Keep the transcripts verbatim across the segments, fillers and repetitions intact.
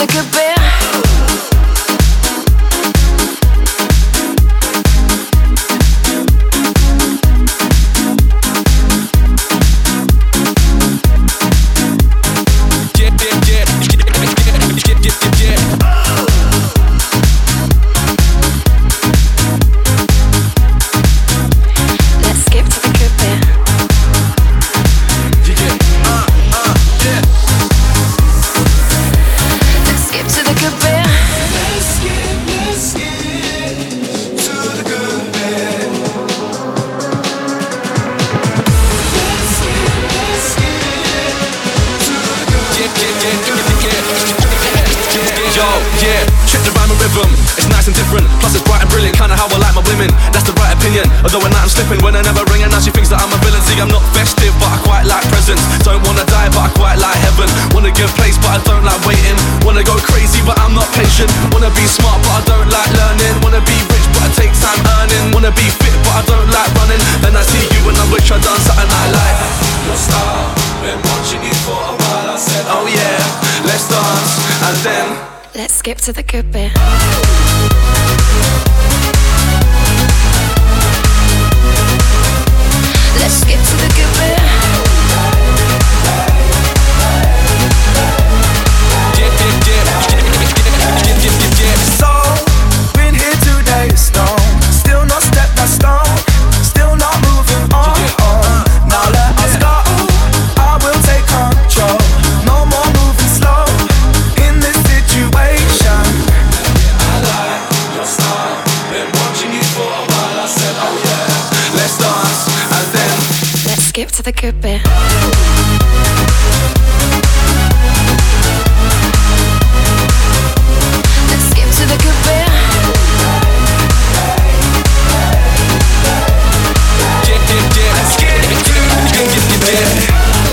the good bit. It's nice and different, plus it's bright and brilliant. Kinda how I like my women, that's the right opinion. Although at night I'm slipping when I never ring, and now she thinks that I'm a villain. See, I'm not festive, but I quite like presents. Don't wanna die, but I quite like heaven. Wanna give place, but I don't like waiting. Wanna go crazy, but I'm not patient. Wanna be smart, but I don't like learning. Wanna be rich, but I take time earning. Wanna be fit, but I don't like running. Then I see you and I wish I'd done something I like. Your star, been watching you for a while. I said, oh yeah, let's dance, and then let's skip to the good bit. Let's skip to the good bit. So, been here two days, stone. Still not stepped that stone. Still not moving on. Now let us go. I will take control. No more moving slow in this situation. I like your style. Been watching you for a while. I said, oh yeah, let's dance, and then let's skip to the good bit. Let's skip to the good bit. Yeah, yeah, yeah. Let's get it, get it, get it, get it.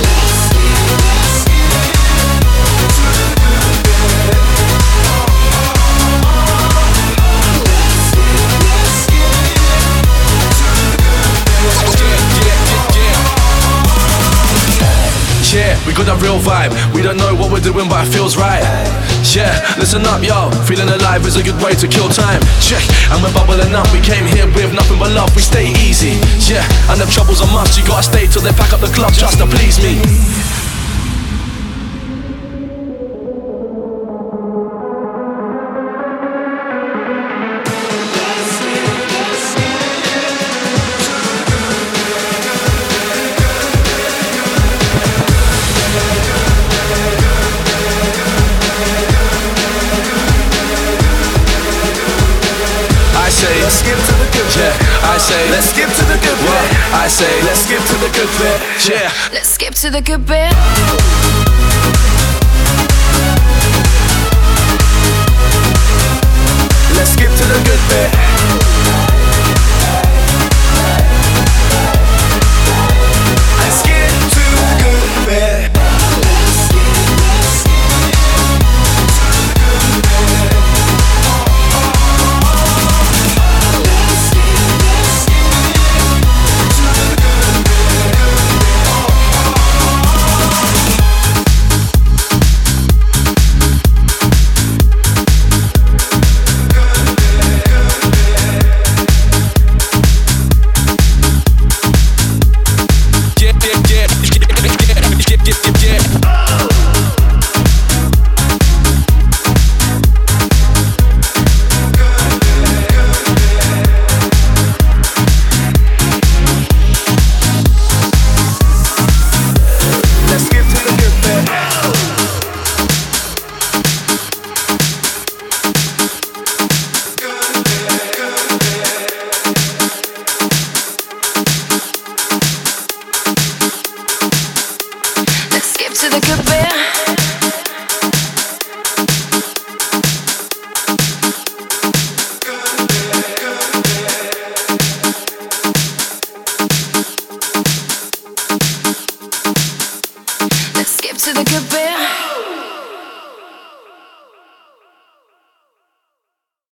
Yeah, we got that real vibe. We don't know what we're doing, but it feels right. Yeah, listen up, yo. Feeling alive is a good way to kill time. Check, and we're bubbling up. We came here with nothing but love. We stay easy. Yeah, and the trouble's a must. You gotta stay till they pack up the club just to please me. Let's skip to the good bit. Yeah, I say let's skip to the good bit. I say let's skip to the good bit. Yeah, let's skip to the good bit. Let's skip to the good bit. Let's skip to the good bit. To the good bit. Let's skip to the good bit.